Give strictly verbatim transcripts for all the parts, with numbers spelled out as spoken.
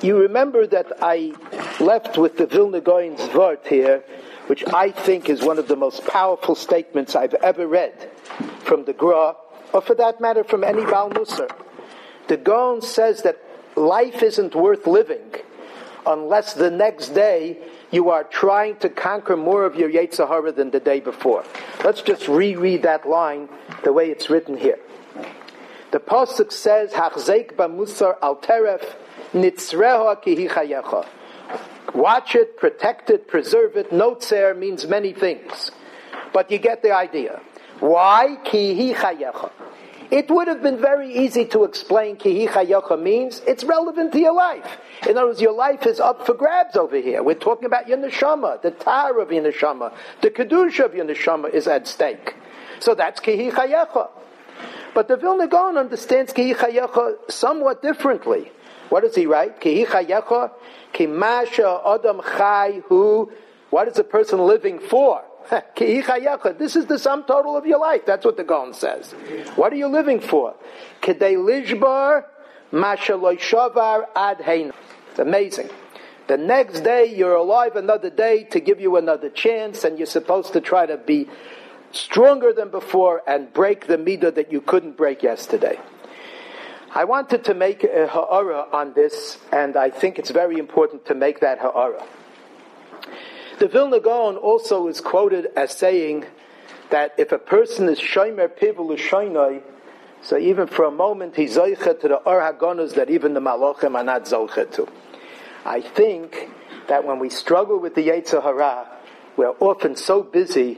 you remember that I left with the Vilna Gaon's Vort here, which I think is one of the most powerful statements I've ever read from the Gra, or for that matter from any Baal Musar. The Gaon says that life isn't worth living unless the next day you are trying to conquer more of your Yetzer Hara than the day before. Let's just reread that line the way it's written here. The Pasuk says, Hachzeik b'musar al teref nitzreha ki hi chayecha. Watch it, protect it, preserve it. Notzer means many things. But you get the idea. Why? Ki hi chayecha. It would have been very easy to explain ki hi chayecha means it's relevant to your life. In other words, your life is up for grabs over here. We're talking about your neshama, the tar of your neshama, the kedusha of your neshama is at stake. So that's ki hi chayecha. But the Vilna Gaon understands ki hi chayecha somewhat differently. What does he write? Ki hi chayecha, ki masha adam chai hu. What is a person living for? Ki hi chayecha. This is the sum total of your life. That's what the Gaon says. What are you living for? Kedei lishbar masha lo shavar ad hein. It's amazing. The next day you're alive another day to give you another chance, and you're supposed to try to be stronger than before and break the midah that you couldn't break yesterday. I wanted to make a ha'ara on this, and I think it's very important to make that ha'ara. The Vilna Gaon also is quoted as saying that if a person is shomer piv l'shoinoi, so even for a moment he's zoicha to the or hagonos that even the malachim are not zoicha to. I think that when we struggle with the Yetzer Hara, we're often so busy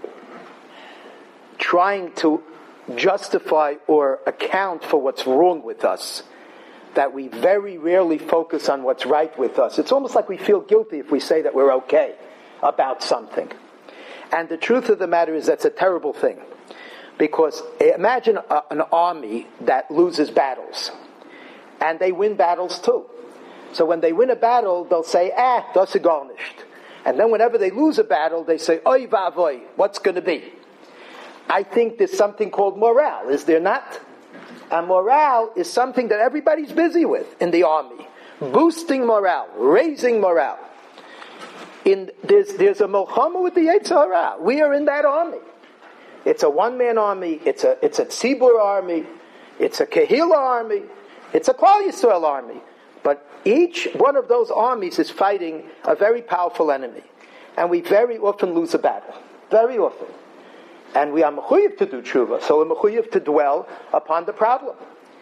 trying to justify or account for what's wrong with us that we very rarely focus on what's right with us. It's almost like we feel guilty if we say that we're okay about something. And the truth of the matter is that's a terrible thing. Because imagine a, an army that loses battles. And they win battles too. So when they win a battle, they'll say, ah, das ist gar nicht. And then whenever they lose a battle, they say, oy vavoy, what's going to be? I think there's something called morale, is there not? And morale is something that everybody's busy with in the army. Boosting morale, raising morale. In, there's, there's a milchama with the Yetzer Hara. We are in that army. It's a one-man army, it's a, it's a tzibur army, it's a kehila army, it's a Klal Yisrael army. But each one of those armies is fighting a very powerful enemy. And we very often lose a battle. Very often. And we are mechuyev to do tshuva, so we're mechuyev to dwell upon the problem.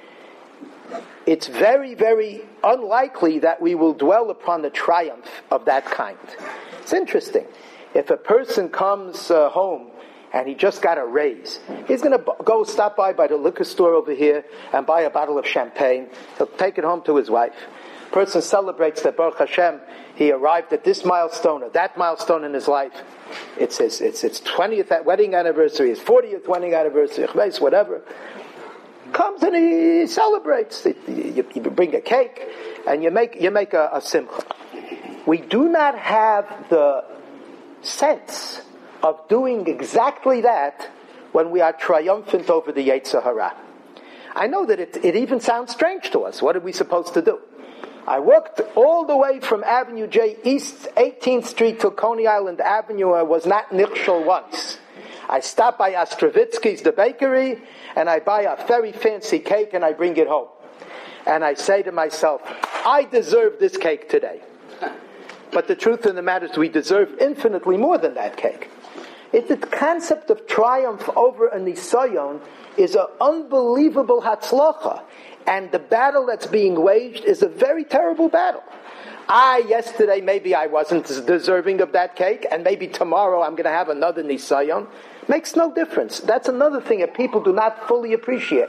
It's very, very unlikely that we will dwell upon the triumph of that kind. It's interesting. If a person comes uh, home and he just got a raise, he's going to b- go stop by by the liquor store over here and buy a bottle of champagne. He'll take it home to his wife. Person celebrates that Baruch Hashem, he arrived at this milestone or that milestone in his life. It's his, it's his twentieth wedding anniversary, his fortieth wedding anniversary, whatever. Comes and he celebrates. You, you bring a cake and you make you make a, a simcha. We do not have the sense of doing exactly that when we are triumphant over the Yetzer Hara. I know that it, it even sounds strange to us. What are we supposed to do? I walked all the way from Avenue J East eighteenth Street to Coney Island Avenue. I was not nichshol once. I stop by Ostrovitsky's, the bakery, and I buy a very fancy cake and I bring it home. And I say to myself, I deserve this cake today. But the truth of the matter is we deserve infinitely more than that cake. It, the concept of triumph over a nisayon is an unbelievable hatzlacha. And the battle that's being waged is a very terrible battle. I, yesterday, maybe I wasn't deserving of that cake, and maybe tomorrow I'm going to have another nisayon. Makes no difference. That's another thing that people do not fully appreciate.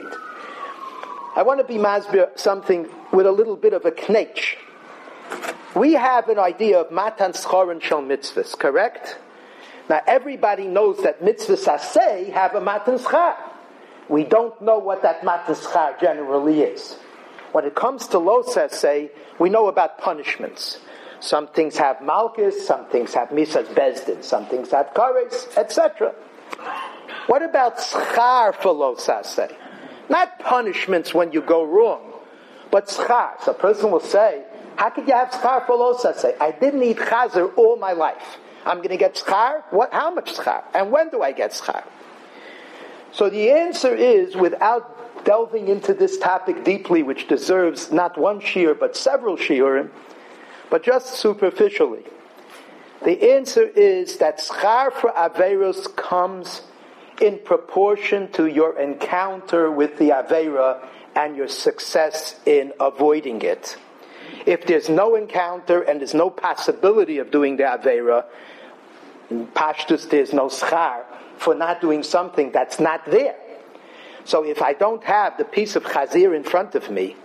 I want to be masbir something with a little bit of a knetch. We have an idea of matan schar and shel mitzvahs, correct? Now everybody knows that mitzvahs aseh have a matan schar. We don't know what that matan schar generally is. When it comes to lo aseh, we know about punishments. Some things have malchus, some things have misas bezdin, some things have kares, et cetera. What about schar for lo aseh? Not punishments when you go wrong, But schar, so a person will say, how could you have schar for lo saseh? I didn't eat chazer all my life. I'm going to get schar? What? How much schar? And when do I get schar? So the answer is, without delving into this topic deeply, which deserves not one shiur but several shiurim, but just superficially, the answer is that schar for averos comes in proportion to your encounter with the avera and your success in avoiding it. If there's no encounter and there's no possibility of doing the avera, in Pashtus there's no schar for not doing something that's not there. So if I don't have the piece of chazir in front of me,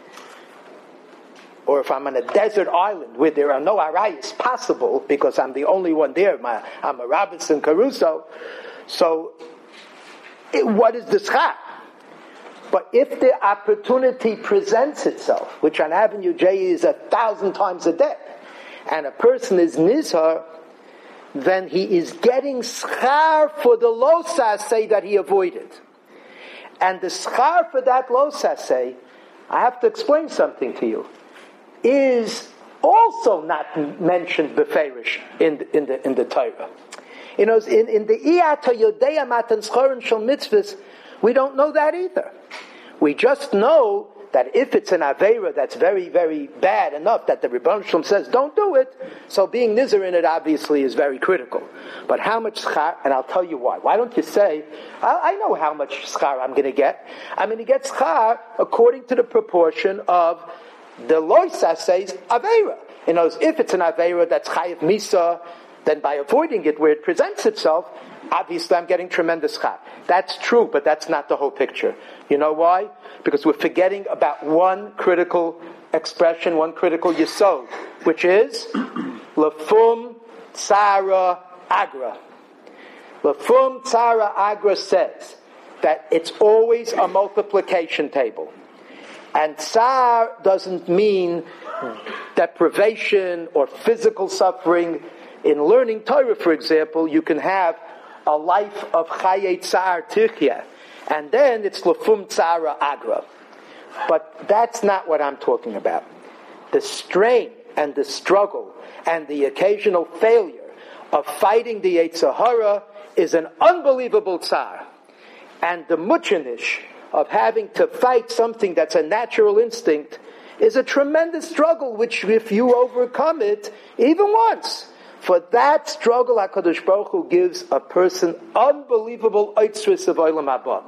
or if I'm on a desert island where there are no arayos possible because I'm the only one there, my, I'm a Robinson Caruso, so it, what is the schar? But if the opportunity presents itself, which on Avenue J is a thousand times a day, and a person is nizhar, then he is getting schar for the lo saseh that he avoided. And the schar for that lo saseh, I have to explain something to you, is also not mentioned beferish in the, in the in the Torah. You know, in, in the Iyata Yodeya Matan Schorin Shel Mitzvahs, we don't know that either. We just know that if it's an Aveira that's very, very bad enough that the Rebbeinu Shalom says, don't do it, so being Nizar in it obviously is very critical. But how much schar, and I'll tell you why. Why don't you say, I, I know how much schar I'm going to get. I'm going to get schar according to the proportion of the Lo Saseh's Aveira. You know, if it's an Aveira that's Chayiv Misa, then by avoiding it where it presents itself, obviously I'm getting tremendous schar. That's true, but that's not the whole picture. You know why? Because we're forgetting about one critical expression, one critical yesod, which is Lefum Tzara Agra. Lefum Tzara Agra says that it's always a multiplication table. And tsar doesn't mean deprivation or physical suffering. In learning Torah, for example, you can have a life of Chaye Tsar Tichya, and then it's Lefum Tzara Agra. But that's not what I'm talking about. The strain and the struggle and the occasional failure of fighting the Yetzer Hara is an unbelievable tsar. And the muchanish of having to fight something that's a natural instinct is a tremendous struggle, which if you overcome it, even once, for that struggle, HaKadosh Baruch Hu gives a person unbelievable oitzris of olam haba.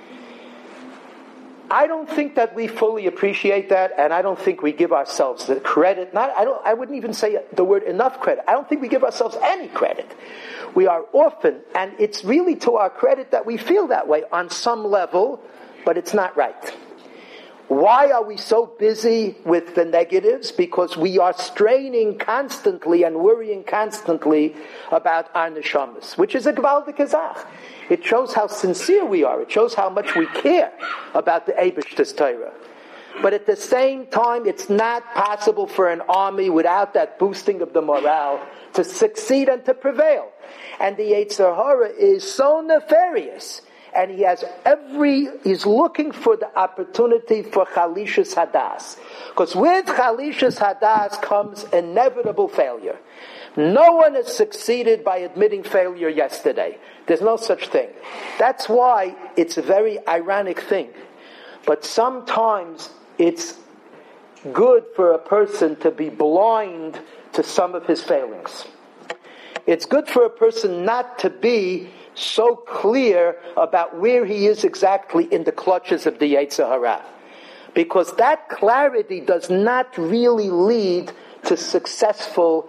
I don't think that we fully appreciate that, and I don't think we give ourselves the credit. Not, I don't. I wouldn't even say the word enough credit. I don't think we give ourselves any credit. We are often, and it's really to our credit that we feel that way on some level, but it's not right. Why are we so busy with the negatives? Because we are straining constantly and worrying constantly about our neshamas, which is a gvaldik azach. It shows how sincere we are. It shows how much we care about the Eibishter's Torah. But at the same time, it's not possible for an army without that boosting of the morale to succeed and to prevail. And the Yetzer Hara is so nefarious. And he has every, he's looking for the opportunity for Chalishus Hadas. Because with Chalishus Hadas comes inevitable failure. No one has succeeded by admitting failure yesterday. There's no such thing. That's why it's a very ironic thing. But sometimes it's good for a person to be blind to some of his failings. It's good for a person not to be so clear about where he is exactly in the clutches of the Yetzer Hara. Because that clarity does not really lead to successful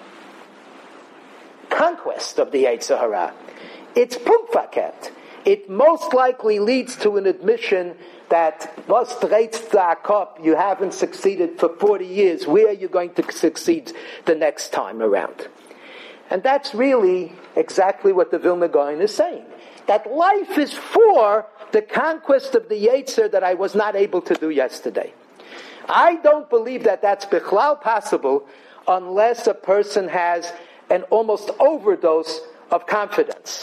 conquest of the Yetzer Hara. It's pumfaket. It most likely leads to an admission that was you haven't succeeded for forty years. Where are you going to succeed the next time around? And that's really exactly what the Vilna Gaon is saying. That life is for the conquest of the Yetzer that I was not able to do yesterday. I don't believe that that's bichlal possible unless a person has an almost overdose of confidence.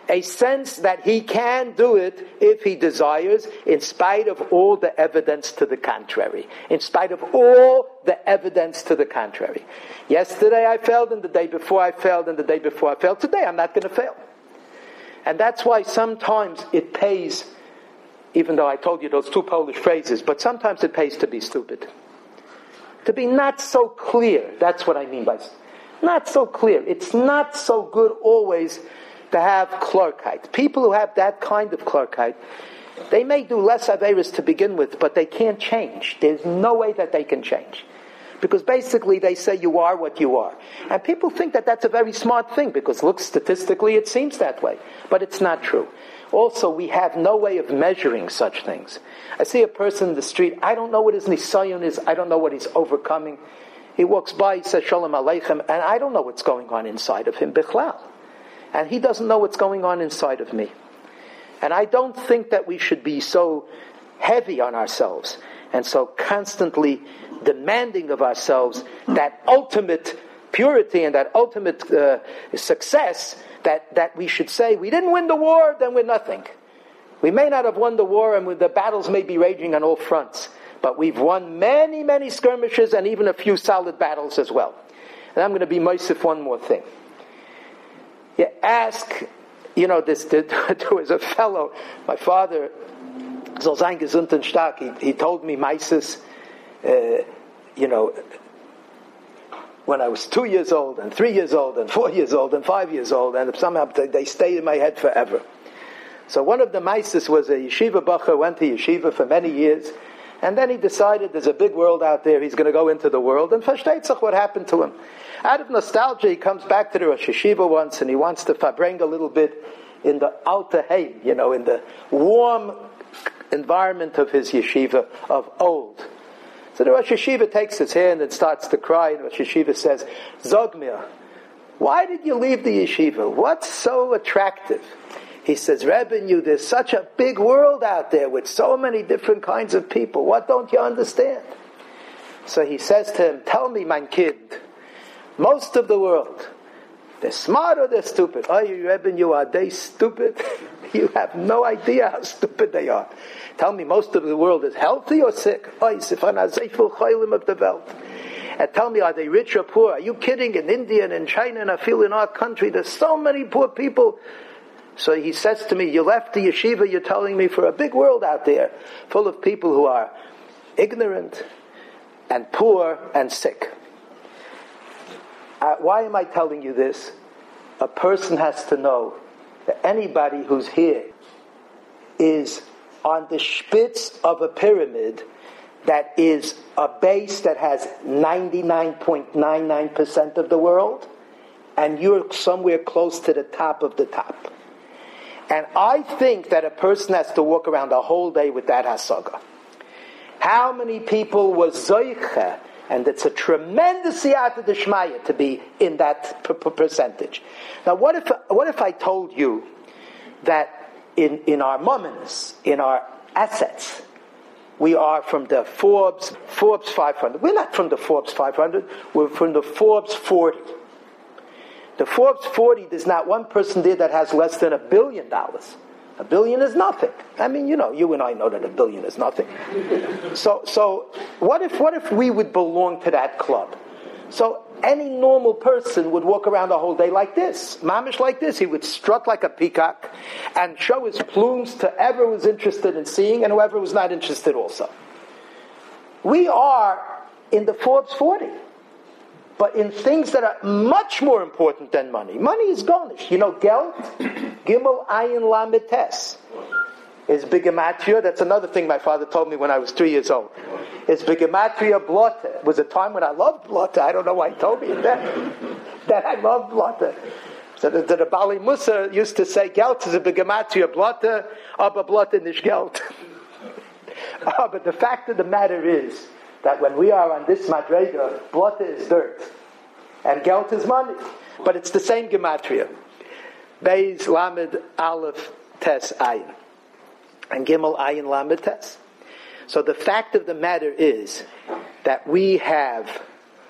A sense that he can do it if he desires, in spite of all the evidence to the contrary. In spite of all the evidence to the contrary. Yesterday I failed, and the day before I failed, and the day before I failed. Today I'm not going to fail. And that's why sometimes it pays, even though I told you those two Polish phrases, but sometimes it pays to be stupid. To be not so clear. That's what I mean by not so clear. It's not so good always to have klarkeit. People who have that kind of klarkeit, they may do less averis to begin with, but they can't change. There's no way that they can change. Because basically they say you are what you are. And people think that that's a very smart thing, because look, statistically it seems that way. But it's not true. Also, we have no way of measuring such things. I see a person in the street, I don't know what his nisayon is, I don't know what he's overcoming. He walks by, he says shalom aleichem, and I don't know what's going on inside of him, bichlal. And he doesn't know what's going on inside of me. And I don't think that we should be so heavy on ourselves and so constantly demanding of ourselves that ultimate purity and that ultimate uh, success that, that we should say, we didn't win the war, then we're nothing. We may not have won the war, and the battles may be raging on all fronts, but we've won many, many skirmishes and even a few solid battles as well. And I'm going to be moisef one more thing. You ask, you know, this, there was a fellow, my father, soll sein gesund und stark, he, he told me, Meises, uh, you know, when I was two years old, and three years old, and four years old, and five years old, and somehow they, they stayed in my head forever. So one of the Meises was a yeshiva bacher, went to yeshiva for many years, and then he decided there's a big world out there, he's going to go into the world, and versteht sich what happened to him. Out of nostalgia, he comes back to the Rosh Yeshiva once, and he wants to fabring a little bit in the Alte Heim, you know, in the warm environment of his yeshiva of old. So the Rosh Yeshiva takes his hand and starts to cry, and Rosh Yeshiva says, Zog mir, why did you leave the yeshiva? What's so attractive? He says, Rebbe, you, there's such a big world out there with so many different kinds of people. What don't you understand? So he says to him, tell me, my kid, most of the world, they're smart or they're stupid? Oh, you Rebbe, you, are they stupid? You have no idea how stupid they are. Tell me, most of the world is healthy or sick? Oh, you of the Welt. And tell me, are they rich or poor? Are you kidding? In India and in China and I feel in our country, there's so many poor people. So he says to me, you left the yeshiva, you're telling me, for a big world out there, full of people who are ignorant and poor and sick. Uh, why am I telling you this? A person has to know that anybody who's here is on the spitz of a pyramid that is a base that has ninety-nine point nine nine percent of the world, and you're somewhere close to the top of the top. And I think that a person has to walk around the whole day with that hasaga. How many people was zoiche? And it's a tremendous siyata d'shmaya to be in that p- p- percentage. Now, what if what if I told you that in in our moments, in our assets, we are from the Forbes Forbes five hundred. We're not from the Forbes five hundred. We're from the Forbes forty. The Forbes forty, there's not one person there that has less than a billion dollars. A billion is nothing. I mean, you know, you and I know that a billion is nothing. So, so what if what if we would belong to that club? So any normal person would walk around the whole day like this, mamish like this. He would strut like a peacock and show his plumes to whoever was interested in seeing and whoever was not interested also. We are in the Forbes forty. But in things that are much more important than money. Money is garnish. You know, Geld, Gimel Ayin Lamed Tes, is Bigematria. That's another thing my father told me when I was three years old. Is Bigematria Blotte. It was a time when I loved Blotte. I don't know why he told me that. That I loved Blotte. So the, the, the Bali Musa used to say, Geld is a Bigematria Blotte, aber Blotte nicht Geld. Oh, but the fact of the matter is, that when we are on this madrega, blotte is dirt, and gelt is money. But it's the same gematria. Beis, Lamed, Aleph, Tes, Ayin. And Gimel, Ayin, Lamed, Tes. So the fact of the matter is that we have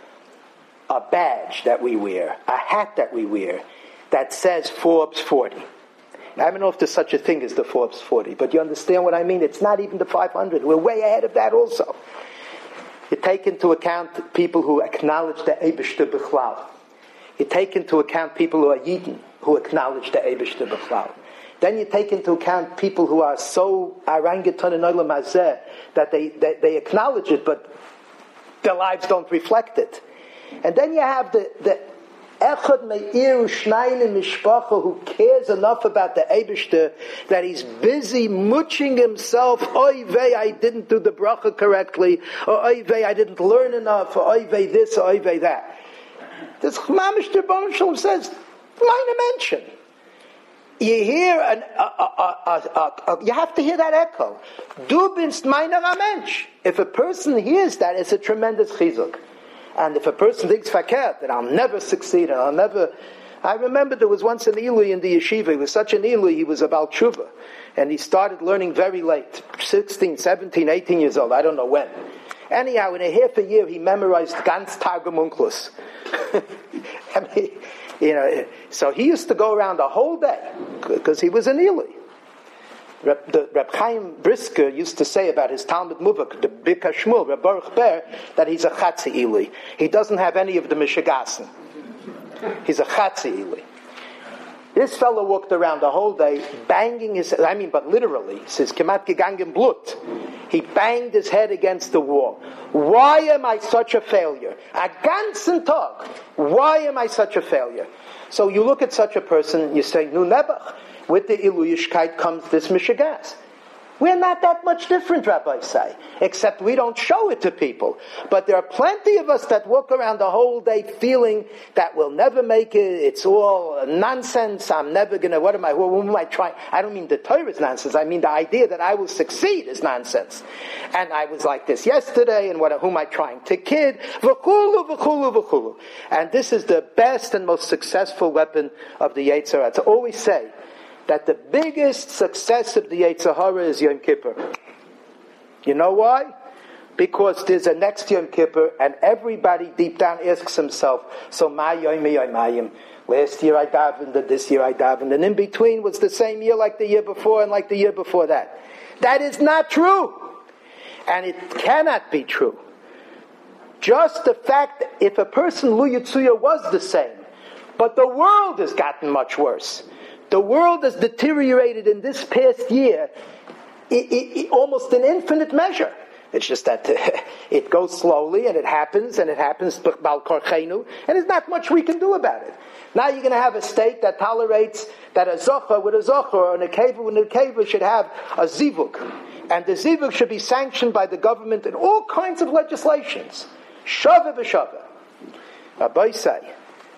a badge that we wear, a hat that we wear, that says Forbes forty. I don't know if there's such a thing as the Forbes forty, but you understand what I mean? It's not even the five hundred. We're way ahead of that also. You take into account people who acknowledge the Eibishter B'chlal. You take into account people who are Yidden, who acknowledge the Eibishter B'chlal. Then you take into account people who are so arangeton in Olam Hazeh that they, they, they acknowledge it, but their lives don't reflect it. And then you have the, the Echad Me'ir Shnayim Mishpacha who cares enough about the Eibishter that he's busy muching himself. Oy vey, I didn't do the bracha correctly. Or oy vey, I didn't learn enough. Or oy vey this, or oy vey that. This Mamish Rebbeinu Shalom says, line a mention. You hear an, uh, uh, uh, uh, uh, you have to hear that echo. Du binst meiner Mensch. If a person hears that, it's a tremendous chizuk. And if a person thinks fakert, that I'll never succeed, and I'll never... I remember there was once an Ilui in the yeshiva. He was such an Ilui, he was a Baal Tshuva. And he started learning very late, sixteen, seventeen, eighteen years old, I don't know when. Anyhow, in a half a year, he memorized Ganz Targum Onkelos. I mean, you know, so he used to go around the whole day, because he was an Ilui. Reb, the, Reb Chaim Brisker used to say about his Talmud Muvak, the Bika Shmuel, Reb Baruch Ber, that he's a Chatzi Ili. He doesn't have any of the Mishigassen. He's a Chatzi Ili. This fellow walked around the whole day, banging his, I mean, but literally, he says, Kemat gegangen Blut. He banged his head against the wall. Why am I such a failure? A ganzen Tag. Why am I such a failure? So you look at such a person, and you say, Nu Nebach. With the Iluyishkeit comes this Mishigas. We're not that much different, rabbis say, except we don't show it to people. But there are plenty of us that walk around the whole day feeling that we'll never make it, it's all nonsense, I'm never going to, what am I, who, who am I trying? I don't mean the Torah is nonsense, I mean the idea that I will succeed is nonsense. And I was like this yesterday, and what, who am I trying to kid? V'chulu, v'chulu, v'chulu. And this is the best and most successful weapon of the Yetzer Hara. To always say, that the biggest success of the Yetzer Hara is Yom Kippur. You know why? Because there's a next Yom Kippur, and everybody deep down asks himself, so ma yom yomayim. Last year I davened, and this year I davened, and in between was the same year like the year before, and like the year before that. That is not true. And it cannot be true. Just the fact that if a person, Lu Yitzuya, was the same, but the world has gotten much worse. The world has deteriorated in this past year it, it, it, almost in infinite measure. It's just that uh, it goes slowly, and it happens, and it happens b'al korchenu, and there's not much we can do about it. Now you're going to have a state that tolerates that a zocher with a zocher, or an akeva with an akeva should have a zivug. And the zivug should be sanctioned by the government in all kinds of legislations. Shava v'shava. Rabbi say,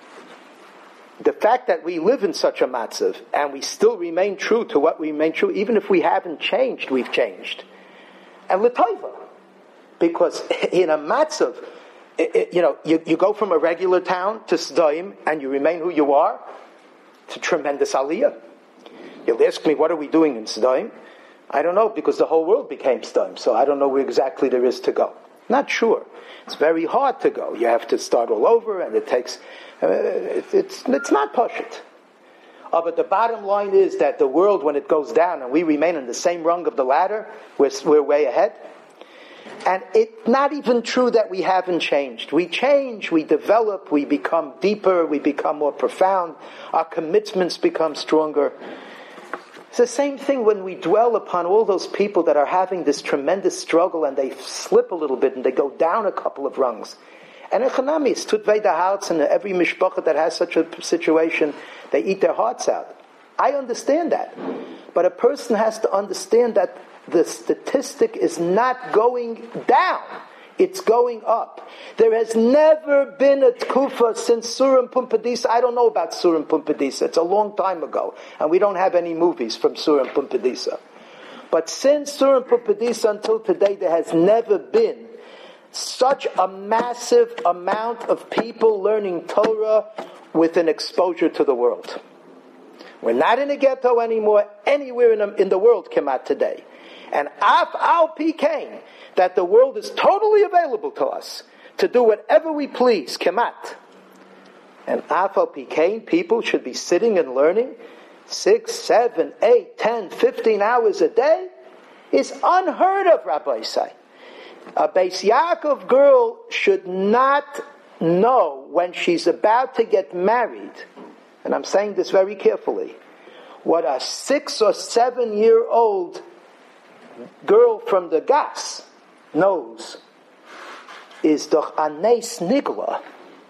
the fact that we live in such a matzav and we still remain true to what we remain true, even if we haven't changed, we've changed. And l'taiva, because in a matzav, it, it, you know, you, you go from a regular town to Sdoim and you remain who you are. It's a tremendous aliyah. You'll ask me, what are we doing in Sdoim? I don't know, because the whole world became Sdoim, so I don't know where exactly there is to go. Not sure. It's very hard to go. You have to start all over, and it takes. Uh, it, it's it's not pashut. Uh, but the bottom line is that the world, when it goes down, and we remain on the same rung of the ladder, we're we're way ahead. And it's not even true that we haven't changed. We change, we develop, we become deeper, we become more profound. Our commitments become stronger. It's the same thing when we dwell upon all those people that are having this tremendous struggle and they slip a little bit and they go down a couple of rungs. And echanami, it's tutvei the hearts, and every mishpacha that has such a situation, they eat their hearts out. I understand that. But a person has to understand that the statistic is not going down. It's going up. There has never been a tkufa since Surim Pumbedisa. I don't know about Surim Pumbedisa. It's a long time ago. And we don't have any movies from Surim Pumbedisa. But since Surim Pumbedisa until today, there has never been such a massive amount of people learning Torah with an exposure to the world. We're not in a ghetto anymore, anywhere in, a, in the world kemat today. And af al pi kain, that the world is totally available to us to do whatever we please, kemat. And af al pi kain, people should be sitting and learning. six, seven, eight, ten, fifteen hours a day is unheard of, Rabbi say. A Beis Yaakov girl should not know when she's about to get married, and I'm saying this very carefully, what a six or seven year old girl from the Gas knows is doch anes nigla,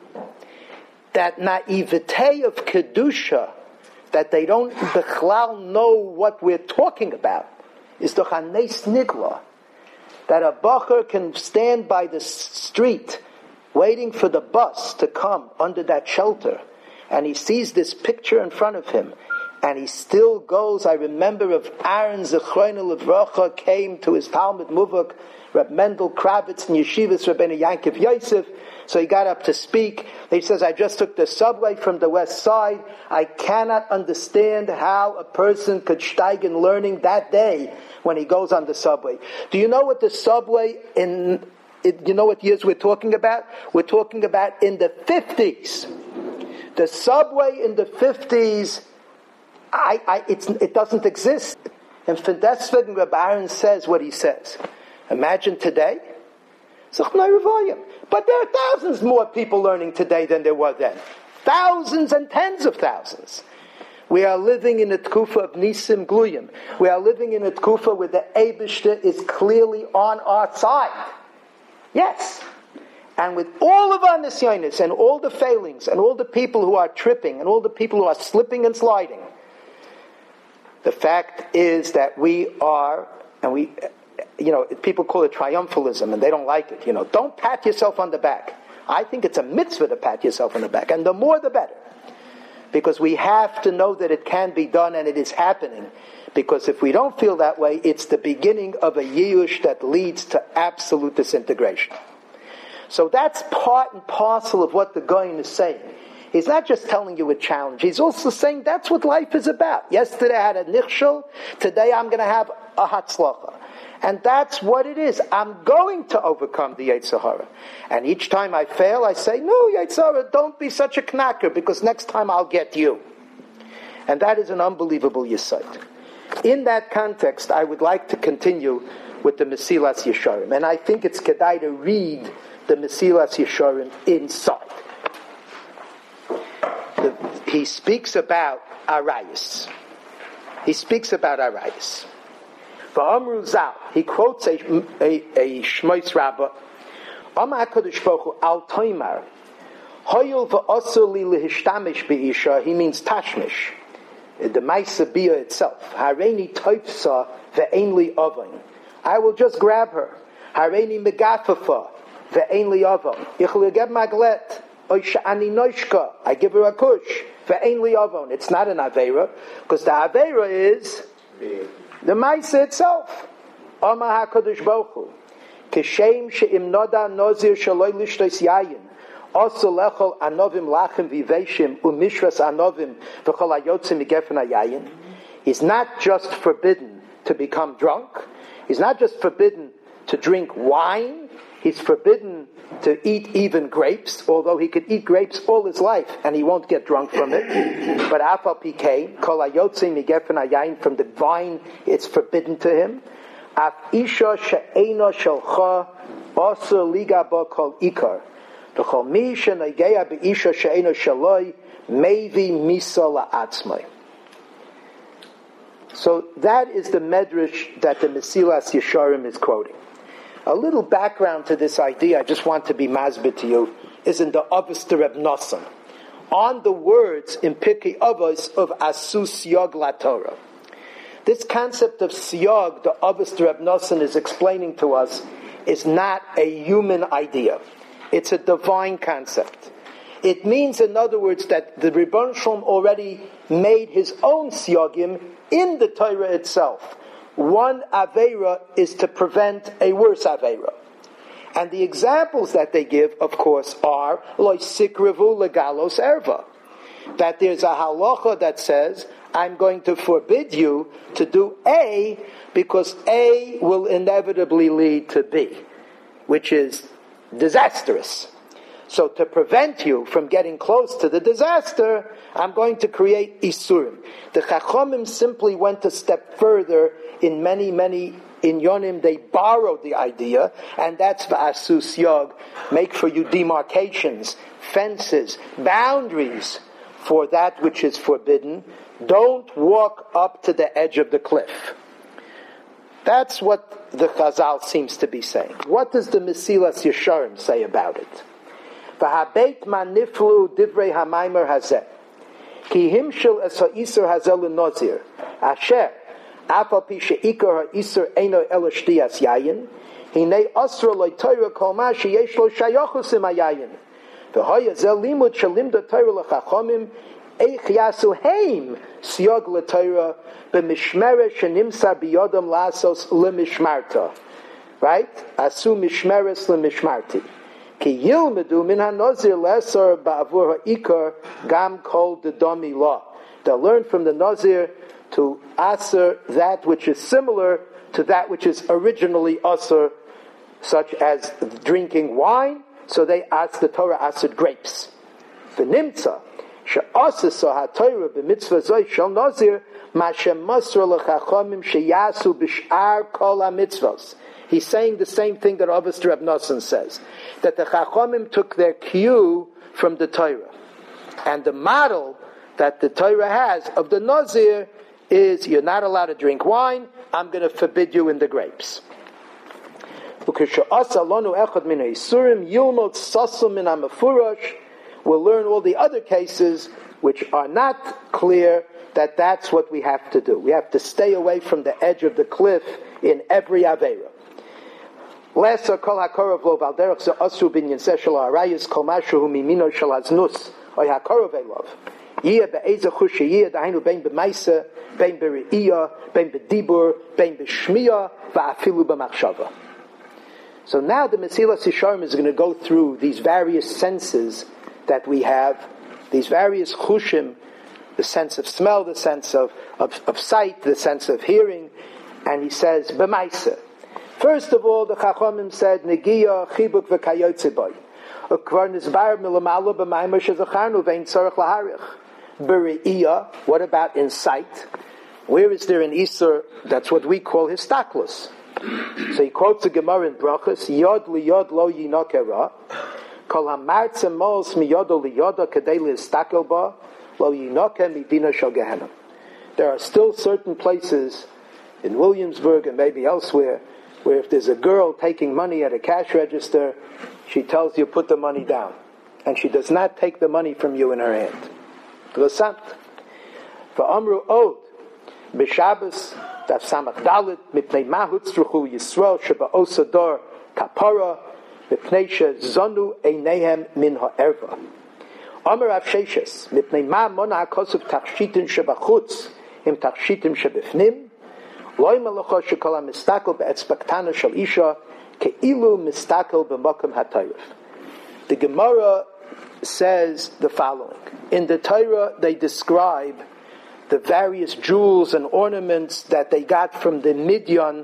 that naivete of kedusha, that they don't bechlal know what we're talking about, is doch anes nigla. That a bacher can stand by the street waiting for the bus to come under that shelter, and he sees this picture in front of him, and he still goes. I remember of Aaron Zechrono Levracha came to his Talmud Muvak, Reb Mendel Kravitz and Yeshivas Rabbeinu Yankov Yosef. So he got up to speak. He says, I just took the subway from the west side. I cannot understand how a person could steig in learning that day when he goes on the subway. Do you know what the subway in, it, you know what years we're talking about? We're talking about in the fifties. The subway in the fifties, I, I, it's, it doesn't exist. And for deswegen Reb Aaron says what he says. Imagine today. But there are thousands more people learning today than there were then. Thousands and tens of thousands. We are living in a tkufa of Nisim Gluyim. We are living in a tkufa where the Eibishter is clearly on our side. Yes. And with all of our nisyonis and all the failings and all the people who are tripping and all the people who are slipping and sliding, the fact is that we are, and we, you know, people call it triumphalism and they don't like it. You know, don't pat yourself on the back. I think it's a mitzvah to pat yourself on the back, and the more the better. Because we have to know that it can be done and it is happening. Because if we don't feel that way, it's the beginning of a yiush that leads to absolute disintegration. So that's part and parcel of what the Goyen is saying. He's not just telling you a challenge. He's also saying that's what life is about. Yesterday I had a nichshel. Today I'm going to have a hatzlacha. And that's what it is. I'm going to overcome the Yetzer Hara. And each time I fail, I say, no, Yetzer Hara, don't be such a knacker, because next time I'll get you. And that is an unbelievable yesod. In that context, I would like to continue with the Mesilas Yesharim. And I think it's kedai to read the Mesilas Yesharim inside. The, he speaks about Arayis. He speaks about Arayis. V'amru Zal, he quotes a, a, a Shmois Rabbah, Amar HaKadosh Baruch Hu al toimar, hoyul v'osur li lehistamish be'isha, he means tashmish, the Maisa Bia itself. Hareini toifsa ve'ein li avon. I will just grab her. Hareini megafafa ve'ein li avon. Ich legeb maglet, oy sha'ani noishka, I give her a kush, ve'ein li avon. It's not an Aveira, because the Aveira is the Maisa itself. Amar HaKadosh Baruch Hu, Kishem she'im noda nozir shaloi lishtos yayin, also lechol anovim lachem viveshim umishras anovim v'chol hayotzim migefen hayayin. He's not just forbidden to become drunk. He's not just forbidden to drink wine. He's forbidden to eat even grapes, although he could eat grapes all his life and he won't get drunk from it. But afal pikei, kol hayotzim migefen hayayin, from the vine, it's forbidden to him. Af isha she'ena shelcha asur liga ba kol ikar. V'chol mi she'nogea be'isha she'ena shaloi mevi misa la'atzmai. So that is the medrash that the Mesilas Yesharim is quoting. A little background to this idea, I just want to be masbid to you, is in the Avos de Reb Nosson, on the words in Pirkei Avos of Asu Siyag LaTorah. This concept of Siyag, the Avos de Reb Nosson is explaining to us, is not a human idea. It's a divine concept. It means, in other words, that the Ribbon Shalom already made his own Siyagim in the Torah itself. One Aveira is to prevent a worse Aveira. And the examples that they give, of course, are Lo Sikrivu Legalos Erva. That there's a halacha that says, I'm going to forbid you to do A because A will inevitably lead to B, which is disastrous. So to prevent you from getting close to the disaster, I'm going to create Isurim. The Chachomim simply went a step further in many, many inyonim. They borrowed the idea, and that's V'asu Siyag. Make for you demarcations, fences, boundaries for that which is forbidden. Don't walk up to the edge of the cliff. That's what the Chazal seems to be saying. What does the Mesilas Yesharim say about it? V'habeit man niflu divrei hamaymer hazeh ki himshil es ha'isur hazeh l'nozir asher afal pi she'ikar ha'isur eino elo shtiyas yayin hinei asra loy Torah kol ma sheyesh lo shayachus im hayayin v'hoya zeh limud shelimda Torah l'chachomim eich yasu heim siyog l'Torah b'mishmeret shenimsa biyodam lasos l'mishmarta. Right? Asu mishmeres l'mishmarti. Ki yilmedu min hanozir lesor ba'avur ha'ikar gam kol dedomi law. They'll learn from the Nazir to asr that which is similar to that which is originally asr, such as drinking wine. So they ask the Torah asr grapes. V'nimtza she'asasa ha'Torah b'mitzvah zoy shel Nazir ma'shem masra l'chachomim sheyasu b'sh'ar kol ha'mitzvos. He's saying the same thing that Avos Reb Nosson says, that the Chachomim took their cue from the Torah. And the model that the Torah has of the Nazir is, you're not allowed to drink wine, I'm going to forbid you in the grapes. We'll learn all the other cases which are not clear that that's what we have to do. We have to stay away from the edge of the cliff in every Aveira. Lesser kol hakorov lo valderach ze asru bin yinseh shel ha'arayis kol mashu hu mimino shel haznus oy hakorov elov yiyeh be'ezeh chush yiyeh dahainu bein b'maisa bein b're'iyah bein b'dibur bein b'shmiyah va'afilu b'machshava. So now the Mesilas Yesharim is going to go through these various senses that we have, these various chushim, the sense of smell, the sense of, of, of sight, the sense of hearing, and he says b'maisa. First of all, the Chachomim said, Negiya, Chibuk, v'kayotze boy. Ukvar nizbar milamalo b'maymer shezacharnu vein tzarech laharich. B're'iyah, what about in sight? Where is there an Isur? That's what we call histaklus. So he quotes the Gemara in Brachos, Yod liyod lo yinokera, kol hamartze mos miyodo liyoda kadei listakel ba, lo yinoke midina shel Gehenna. There are still certain places in Williamsburg and maybe elsewhere where if there's a girl taking money at a cash register, she tells you put the money down. And she does not take the money from you in her hand. V'samt. V'amru od. B'Shabbos, daf samach dalit, mipnei mahutz ruchu Yisrael, sheba osador kapara, mipnei shezonu einehem min ha'erva. Amar Rav Sheshes, mipnei ma mona ha'kosuf tachshitin sheba chutz, im tachshitin shebifnim, Loy malacha shekala mistakel be'etzpaktana shel isha ke'ilu mistakel b'makom ha'Torah. The Gemara says the following. In the Torah, they describe the various jewels and ornaments that they got from the Midian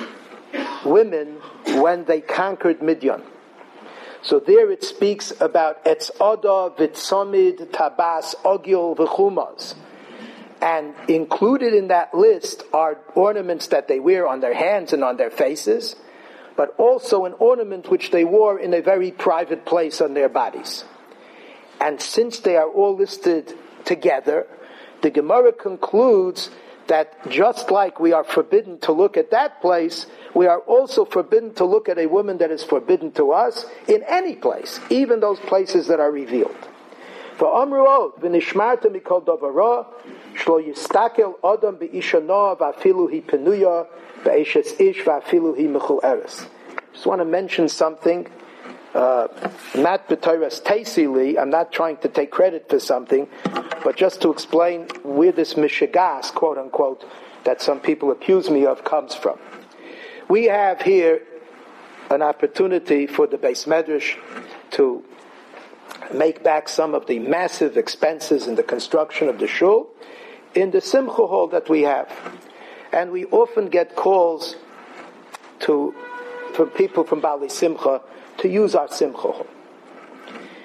women when they conquered Midian. So there it speaks about etzada, vitzomid, tabas, ogil, v'chumaz. And included in that list are ornaments that they wear on their hands and on their faces, but also an ornament which they wore in a very private place on their bodies. And since they are all listed together, the Gemara concludes that just like we are forbidden to look at that place, we are also forbidden to look at a woman that is forbidden to us in any place, even those places that are revealed. For Amru od, v'nishmarta mikol davara, shlo yistakel adam be'isha noah v'afilu hi penuya, be'eshes ish v'afilu hi mechul eres. Just want to mention something, uh, not b'toras teisili, I'm not trying to take credit for something, but just to explain where this mishigas, quote unquote, that some people accuse me of comes from. We have here an opportunity for the Beis Medrash to make back some of the massive expenses in the construction of the shul in the Simcha hall that we have. And we often get calls to from people from Bali Simcha to use our Simcha hall.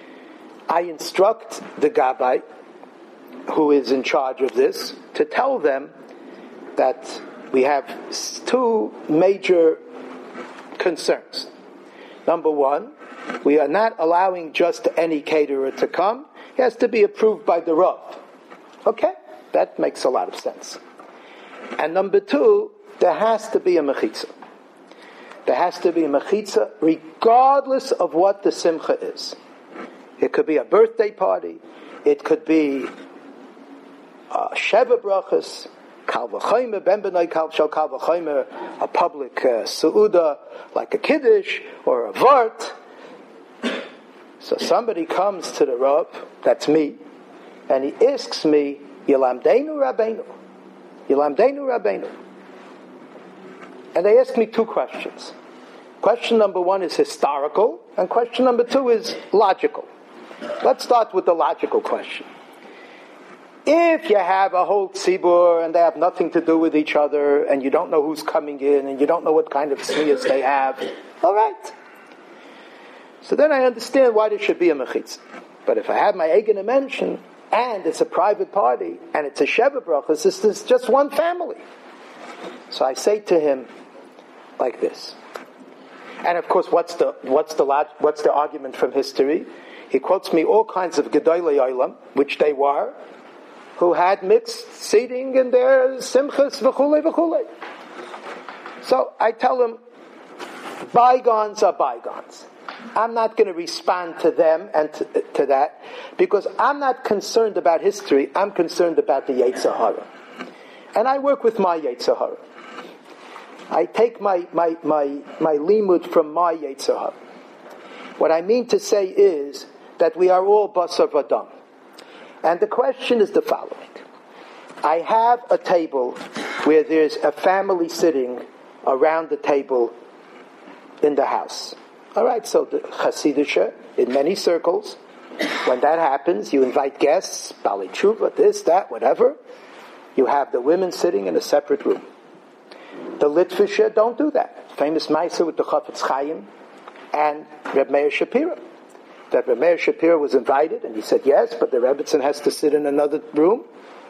I instruct the Gabbai, who is in charge of this, to tell them that we have two major concerns. Number one, we are not allowing just any caterer to come. He has to be approved by the Rav. Okay? That makes a lot of sense. And number two, there has to be a mechitza. There has to be a mechitza regardless of what the simcha is. It could be a birthday party. It could be uh, Sheva Brachas, Kal V'Chomer, Ben B'nai Kal Shal Kal V'Chomer, a public uh, Su'uda, like a Kiddush or a Vart. So somebody comes to the Rav, that's me, and he asks me, Yilamdeinu Rabbeinu, Yilamdeinu Rabbeinu. And they ask me two questions. Question number one is historical, and question number two is logical. Let's start with the logical question. If you have a whole tzibur and they have nothing to do with each other, and you don't know who's coming in, and you don't know what kind of tznius they have, all right. So then I understand why there should be a mechitza. But if I have my eigen mention, and it's a private party, and it's a Sheva Brachas, this is just one family. So I say to him like this. And of course, what's the what's the what's the argument from history? He quotes me all kinds of Gedolei Olam, which they were, who had mixed seating in their simchas v'chulei v'chulei. So I tell him, bygones are bygones. I'm not going to respond to them and to, to that, because I'm not concerned about history. I'm concerned about the Yetzer Hara. And I work with my Yetzer Hara. I take my, my, my, my limud from my Yetzer Hara. What I mean to say is that we are all basar v'dam. And the question is the following. I have a table where there's a family sitting around the table in the house. All right, so the Chasidisha, in many circles, when that happens, you invite guests, Bali Tshuva, this, that, whatever. You have the women sitting in a separate room. The Litvisha don't do that. Famous Maisa with the Chafetz Chaim and Reb Meir Shapira. That Reb Meir Shapira was invited, and he said yes, but the Rebbitzin has to sit in another room.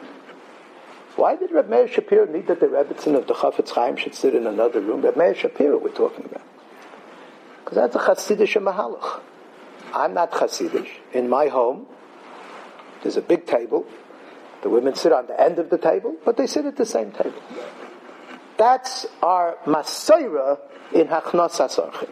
Why did Reb Meir Shapira need that the Rebbitzin of the Chafetz Chaim should sit in another room? Reb Meir Shapira we're talking about. Because that's a Chassidish mahalach. I'm not Chassidish. In my home, there's a big table. The women sit on the end of the table, but they sit at the same table. That's our Masorah in Hachnos HaSorchim.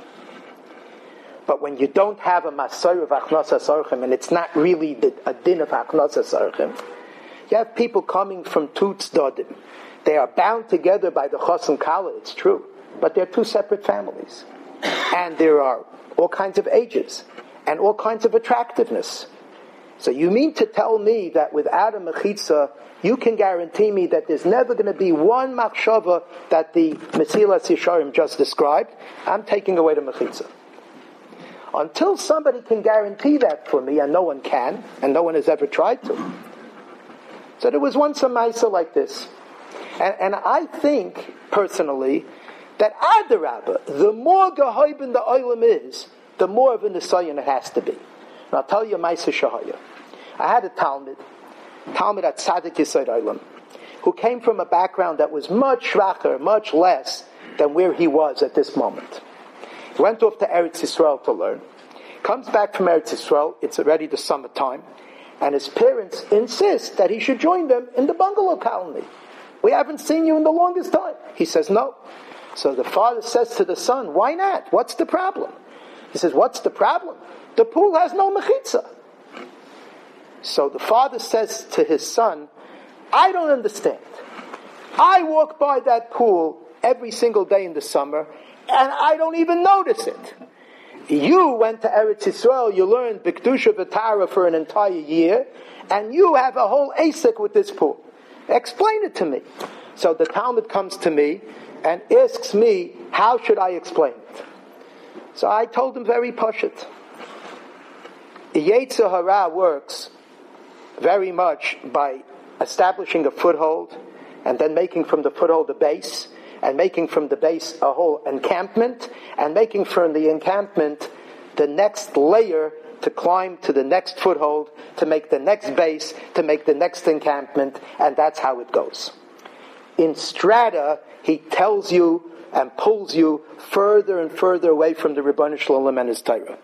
But when you don't have a Masorah of Hachnos HaSorchim, and it's not really the, a din of Hachnos HaSorchim, you have people coming from two tzdodim. They are bound together by the Chos and Kala, it's true, but they're two separate families. And there are all kinds of ages and all kinds of attractiveness. So you mean to tell me that without a mechitza, you can guarantee me that there's never going to be one machshava that the Mesilas Yesharim just described? I'm taking away the mechitza. Until somebody can guarantee that for me, and no one can, and no one has ever tried to. So there was once a Maisa like this. And, and I think, personally, that Adarabba, the more Gehoibin the Olam is, the more of a Nisayan it has to be. And I'll tell you a Maisa Shahaya. I had a Talmud, Talmud at Tzadik Yesod Olam, who came from a background that was much shracher, much less than where he was at this moment. He went off to Eretz Yisrael to learn. Comes back from Eretz Yisrael, it's already the summertime, and his parents insist that he should join them in the bungalow colony. We haven't seen you in the longest time. He says no. So the father says to the son, why not? What's the problem? He says, what's the problem? The pool has no mechitza. So the father says to his son, I don't understand. I walk by that pool every single day in the summer, and I don't even notice it. You went to Eretz Yisrael, you learned B'Kedusha V'Tara for an entire year, and you have a whole asik with this pool. Explain it to me. So the Talmud comes to me and asks me, how should I explain it? So I told him very pashut. Yetzer Hara works very much by establishing a foothold, and then making from the foothold a base, and making from the base a whole encampment, and making from the encampment the next layer to climb to the next foothold, to make the next base, to make the next encampment, and that's how it goes. In strata, he tells you and pulls you further and further away from the Rebbeinu Shalom and his Torah.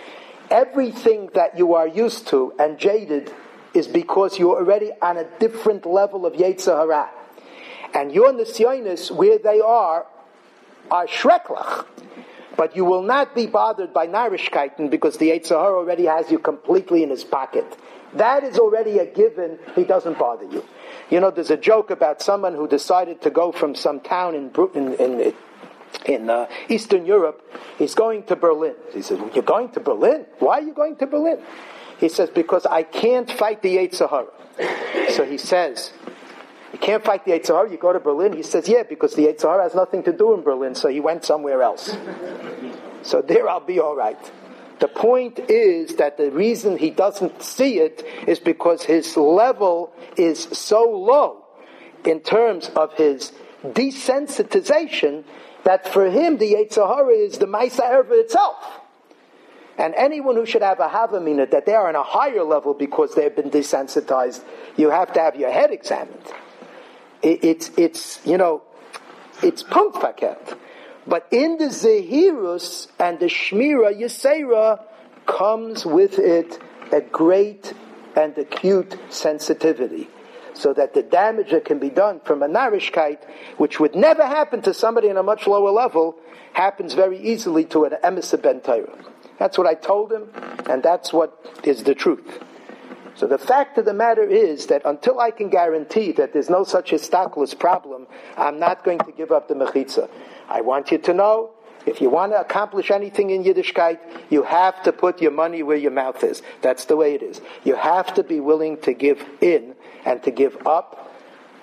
Everything that you are used to and jaded is because you're already on a different level of Yetzer Hara. And your Nisyonis, where they are, are Shreklach. But you will not be bothered by Narishkeiten because the Yetzer Hara already has you completely in his pocket. That is already a given. He doesn't bother you. You know, there's a joke about someone who decided to go from some town in in, in, in uh, Eastern Europe. He's going to Berlin. He says, "You're going to Berlin? Why are you going to Berlin?" He says, "Because I can't fight the Yetzer Hara." So he says, "You can't fight the Yetzer Hara, you go to Berlin?" He says, "Yeah, because the Yetzer Hara has nothing to do in Berlin, so he went somewhere else." So there I'll be all right. The point is that the reason he doesn't see it is because his level is so low in terms of his desensitization that for him the Yetzer Hara is the Maisa Erva itself. And anyone who should have a Havamina, that they are on a higher level because they've been desensitized, you have to have your head examined. It, it's, it's, you know, it's punkt faket. But in the Zehirus and the Shmira Yisera comes with it a great and acute sensitivity. So that the damage that can be done from a narishkeit, which would never happen to somebody on a much lower level, happens very easily to an emissary ben Torah. That's what I told him, and that's what is the truth. So the fact of the matter is that until I can guarantee that there's no such histaklus problem, I'm not going to give up the mechitza. I want you to know, if you want to accomplish anything in Yiddishkeit, you have to put your money where your mouth is. That's the way it is. You have to be willing to give in and to give up,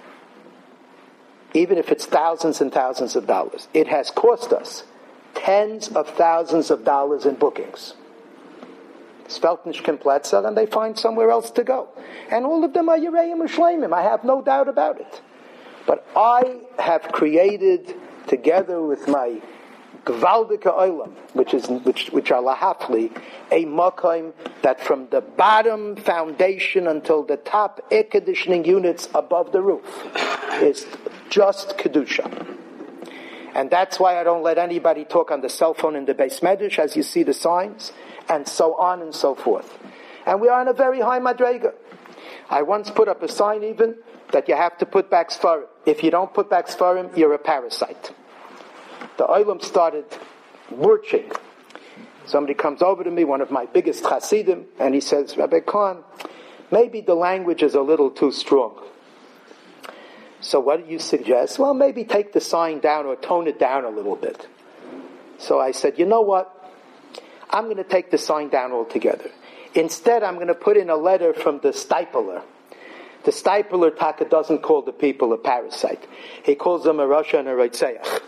even if it's thousands and thousands of dollars. It has cost us tens of thousands of dollars in bookings. Sveltnish Kompletzer, and they find somewhere else to go. And all of them are Yereim and Shleimim. I have no doubt about it. But I have created, together with my Gvaldike Olam, which is which which are Lahafli, a Makom that from the bottom foundation until the top air conditioning units above the roof is just Kedusha. And that's why I don't let anybody talk on the cell phone in the Beis Medrash, as you see the signs, and so on and so forth. And we are on a very high madrega. I once put up a sign even that you have to put back Sfarim. If you don't put back Sfarim, you're a parasite. The Olam started lurching. Somebody comes over to me, one of my biggest Hasidim, and he says, "Rabbi Khan, maybe the language is a little too strong. So what do you suggest?" "Well, maybe take the sign down or tone it down a little bit." So I said, "You know what? I'm going to take the sign down altogether. Instead, I'm going to put in a letter from the Stipler." The Stipler Taka doesn't call the people a parasite. He calls them a Rasha and a Reitzeach.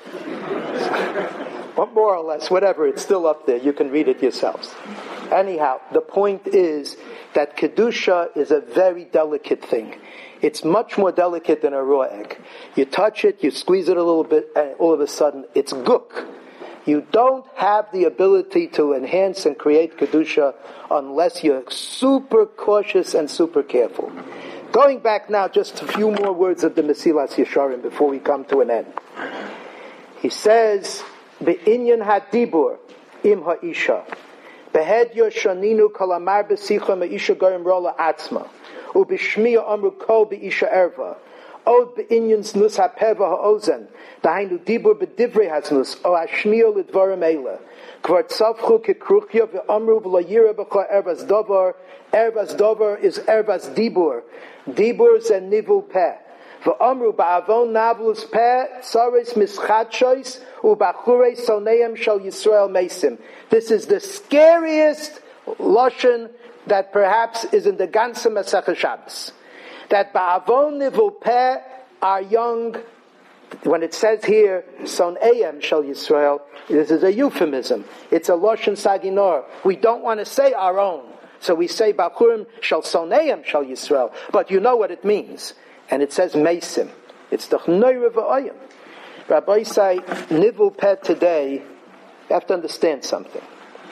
But more or less, whatever, it's still up there. You can read it yourselves. Anyhow, the point is that Kedusha is a very delicate thing. It's much more delicate than a raw egg. You touch it, you squeeze it a little bit, and all of a sudden, it's guk. You don't have the ability to enhance and create Kedusha unless you're super cautious and super careful. Going back now, just a few more words of the Mesilas Yesharim before we come to an end. He says, "Be'inyan hadibur im ha'isha, behed yoshaninu kalamar b'sicha me'isha goyim rola atzma, u'b'shmiya amru kol b'isha erva, od be'inyan znus ha'peva ha'ozen, dahainu dibur b'divrei haznus, o ha'shmiya l'dvarim eile, kvar tzavchu kekruchya v'amru v'layira b'cha ervas dovar, ervas dovar is ervas dibur, dibur ze nivul peh, v'amru ba'avon navlus peh, tzaris mischadshos, u'bachure soneim shal Yisrael mesim." This is the scariest lashon that perhaps is in the ganze Masechah Shabbos. That ba'avon nivul peh are young. When it says here, soneim shal Yisrael, this is a euphemism. It's a lashon saginor. We don't want to say our own. So we say, Bachurim shall soneim shall Yisrael. But you know what it means. And it says Mesim. It's the Chnoire v'Oyim. Rabbi say, Nivul Peh today, you have to understand something.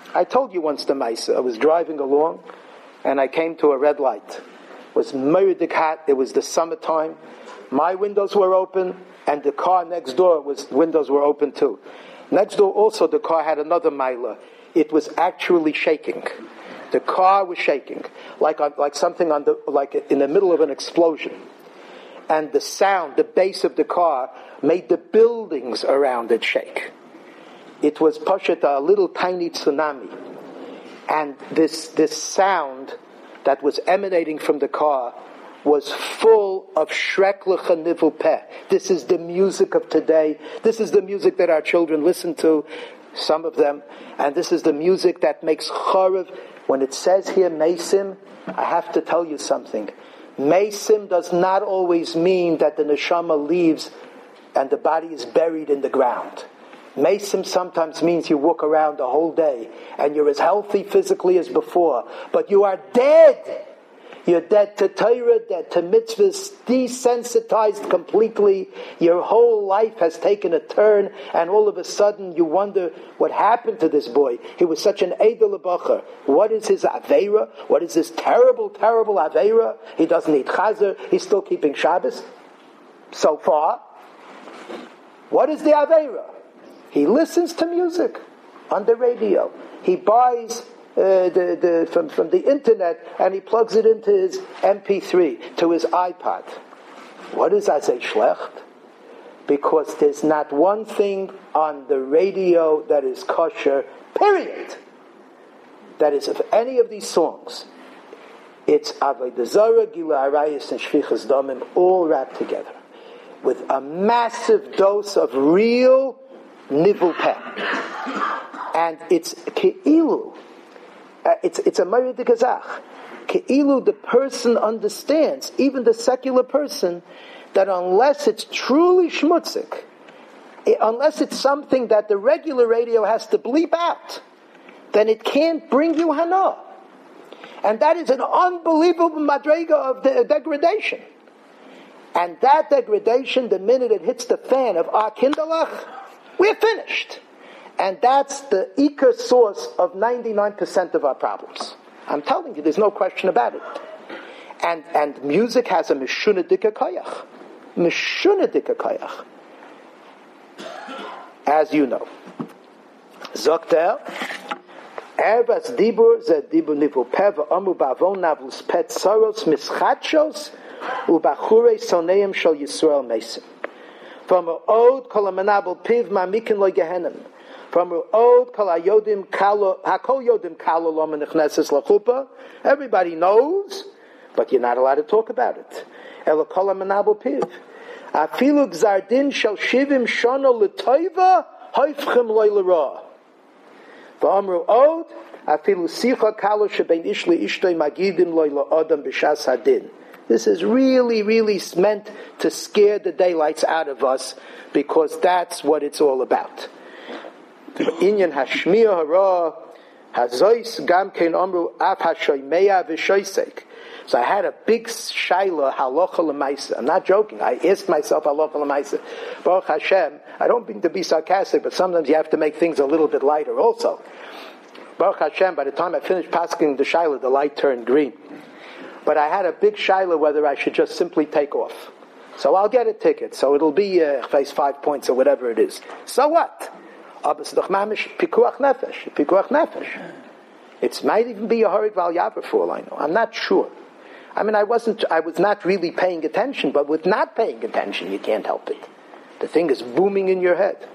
I told you once the Maisa. I was driving along, and I came to a red light. It was meridic hot. It was the summertime. My windows were open, and the car next door was windows were open too. Next door also, the car had another Maila. It was actually shaking. The car was shaking, like on, like something on the like in the middle of an explosion. And the sound, the bass of the car, made the buildings around it shake. It was Pashat, a little tiny tsunami. And this this sound that was emanating from the car was full of Shreklecha Nivul Peh. This is the music of today. This is the music that our children listen to, some of them. And this is the music that makes Chorev. When it says here, Mesim, I have to tell you something. Mesim does not always mean that the neshama leaves and the body is buried in the ground. Mesim sometimes means you walk around the whole day and you're as healthy physically as before, but you are dead. You're dead to Torah, dead to mitzvahs, desensitized completely. Your whole life has taken a turn, and all of a sudden you wonder what happened to this boy. He was such an Eidel Bacher. What is his Aveira? What is this terrible, terrible Aveira? He doesn't eat Chazer. He's still keeping Shabbos. So far. What is the Aveira? He listens to music on the radio. He buys Uh, the, the, from, from the internet, and he plugs it into his M P three, to his iPod. What is Azay Shlecht? Because there's not one thing on the radio that is kosher, period. That is, of any of these songs, it's Avodah Zarah, Gila Arayis, and Shvichas Damim, all wrapped together, with a massive dose of real Nivul Peh. And it's Ke'ilu. Uh, it's it's a Meridik Gazach. Ke'ilu, the person understands, even the secular person, that unless it's truly shmutzik, it, unless it's something that the regular radio has to bleep out, then it can't bring you hana. And that is an unbelievable madrega of de- degradation. And that degradation, the minute it hits the fan of our kindalach, we're finished. And that's the ikar source of ninety-nine percent of our problems. I'm telling you, there's no question about it. And and music has a mishuna dika kayach. Mishuna dika kayach. As you know. Zokter, Erbas dibur ze dibur nivul peh v'amu ba'avon navlus pet saros mischatshos u'bachure soneim shal Yisrael mesim. From a od kol ha'menabel piv ma'mikin lo gehenim. From Od Kol Hayodim Kalo Hakol Yodim Kalo Lo Menechneses Lachupa. Everybody knows, but you're not allowed to talk about it. Elo Kol HaMenabel Piv. Afilu Gzardin Shel Shivim Shono L'Toiva Hoifchem Lo L'Ra. V'Amru Od Afilu Sicha Kalo Shebein Ish L'Ishtoi Magidim Lo L'Odam B'Shas Hadin. This is really, really meant to scare the daylights out of us, because that's what it's all about. Inyan hashmiya hara hazois gam kein amru af hashoymeya v'shoysek. So I had a big shaila halacha l'maisa. I'm not joking. I asked myself halacha l'maisa. Baruch Hashem. I don't mean to be sarcastic, but sometimes you have to make things a little bit lighter. Also, Baruch Hashem. By the time I finished pasking the shaila, the light turned green. But I had a big shaila whether I should just simply take off. So I'll get a ticket. So it'll be uh, face five points or whatever it is. So what? It's pikuach nefesh. Pikuach nefesh. It might even be a Harid Val Yaver for all I know. I'm not sure. I mean, I wasn't. I was not really paying attention. But with not paying attention, you can't help it. The thing is booming in your head.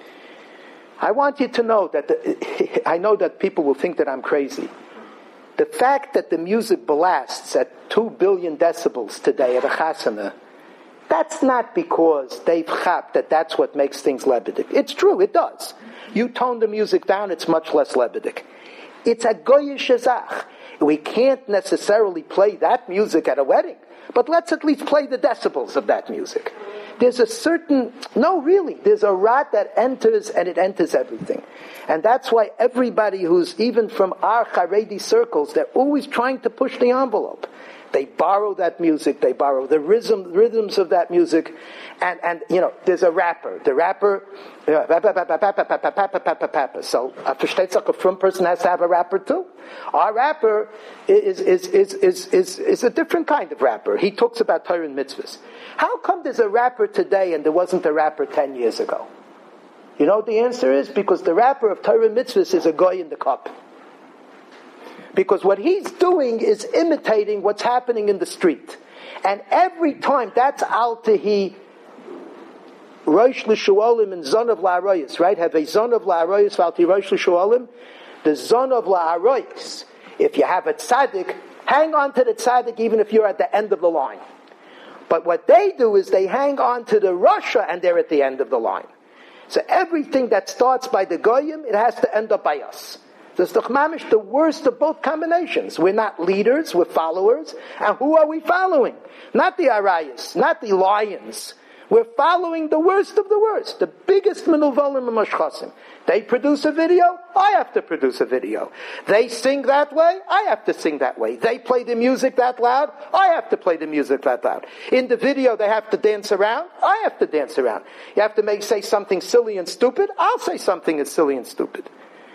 I want you to know that. The, I know that people will think that I'm crazy. The fact that the music blasts at two billion decibels today at a chasana, that's not because they've chapped that that's what makes things lebedik. It's true, it does. You tone the music down, it's much less lebedik. It's a goyish azach. We can't necessarily play that music at a wedding, but let's at least play the decibels of that music. There's a certain, no really, there's a rat that enters and it enters everything. And that's why everybody who's even from our Haredi circles, they're always trying to push the envelope. They borrow that music, they borrow the rhythm, rhythms of that music, and, and you know, there's a rapper. The rapper, so a versteht sich, a frum person has to have a rapper too. Our rapper is, is, is, is, is, is a different kind of rapper. He talks about Torah and mitzvahs. How come there's a rapper today and there wasn't a rapper ten years ago? You know what the answer is? Because the rapper of Torah and mitzvahs is a guy in the cup. Because what he's doing is imitating what's happening in the street. And every time, that's al tehi Rosh L'Shuolim and Zon of La'arayis, right? Have a Zon of La'arayis, Valti Rosh L'Shuolim. The Zon of La'arayis, if you have a tzaddik, hang on to the tzaddik even if you're at the end of the line. But what they do is they hang on to the Rasha and they're at the end of the line. So everything that starts by the Goyim, it has to end up by us. There's the Chmamish, the worst of both combinations. We're not leaders, we're followers. And who are we following? Not the Arayas, not the lions. We're following the worst of the worst, the biggest Menuvalim and Mashchasim. They produce a video, I have to produce a video. They sing that way, I have to sing that way. They play the music that loud, I have to play the music that loud. In the video they have to dance around, I have to dance around. You have to make say something silly and stupid, I'll say something that's silly and stupid.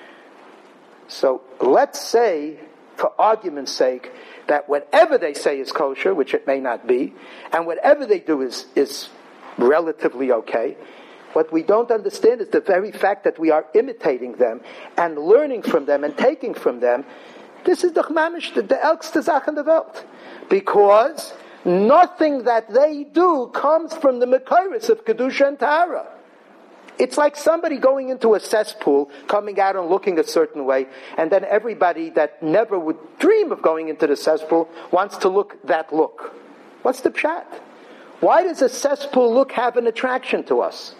So let's say, for argument's sake, that whatever they say is kosher, which it may not be, and whatever they do is, is relatively okay. What we don't understand is the very fact that we are imitating them and learning from them and taking from them. This is the Chmamish, the elkste Zach in the Welt. Because nothing that they do comes from the Mekairis of Kedusha and Tahara. It's like somebody going into a cesspool, coming out and looking a certain way, and then everybody that never would dream of going into the cesspool wants to look that look. What's the pshat? Why does a cesspool look have an attraction to us?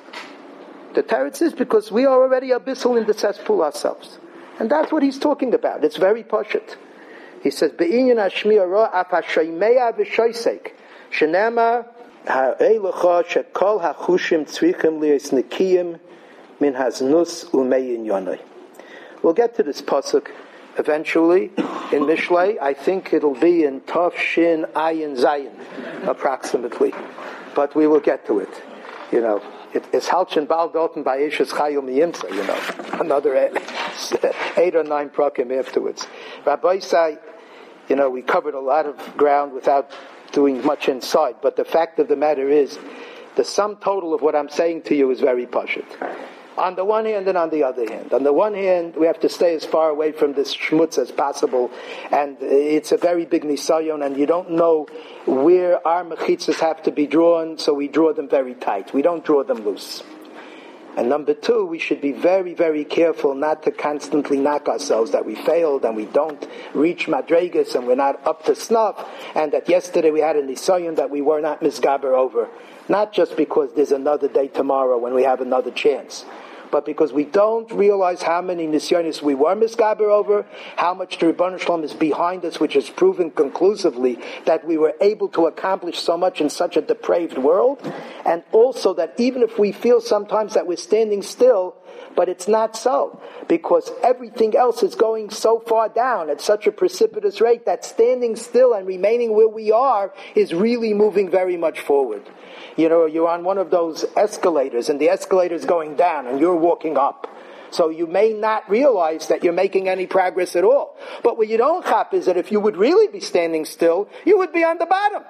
The teretz is because we are already abyssal in the cesspool ourselves. And that's what he's talking about. It's very poshut. He says, Be'inyan hashmiya ra af hashaymeya v'shoysek, shenema ha'eilecha shekol hachushim tzrichim liyos nekiyim min haznus umeyin yonai. We'll get to this pasuk eventually in Mishlei. I think it'll be in Tov Shin Ayin Zayin, approximately. But we will get to it. You know, it, it's Halchin Bal Dalton by Eshes Chayil Miyimsa, you know, another eight, eight or nine prakim afterwards. Rabbi Say, you know, we covered a lot of ground without doing much inside, but the fact of the matter is, the sum total of what I'm saying to you is very pashut. On the one hand and on the other hand. On the one hand, we have to stay as far away from this schmutz as possible, and it's a very big nisayon, and you don't know where our mechitzas have to be drawn, so we draw them very tight. We don't draw them loose. And number two, we should be very, very careful not to constantly knock ourselves that we failed and we don't reach madregas and we're not up to snuff, and that yesterday we had a nisayon that we were not misgaber over. Not just because there's another day tomorrow when we have another chance, but because we don't realize how many nisyonis we were misgaber over, how much the Rebbeinu Shalom is behind us, which has proven conclusively that we were able to accomplish so much in such a depraved world, and also that even if we feel sometimes that we're standing still, but it's not so, because everything else is going so far down at such a precipitous rate that standing still and remaining where we are is really moving very much forward. You know, you're on one of those escalators and the escalator's going down and you're walking up. So you may not realize that you're making any progress at all. But what you don't chap is that if you would really be standing still, you would be on the bottom.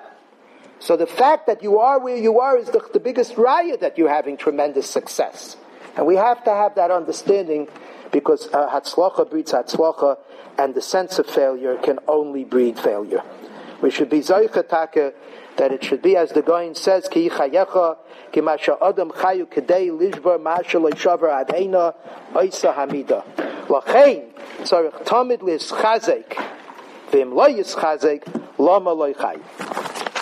So the fact that you are where you are is the, the biggest raya that you're having tremendous success. And we have to have that understanding, because hatzlacha breeds hatzlacha, and the sense of failure can only breed failure. We should be zoicha taka, that it should be as the Goyin says, ki chayecha, ki masha adam chayu kedei lishbar masha leishavar adheina oisa hamida. Lachein tzarich tamid lischazek, v'im lo yischazek, lama lo chay.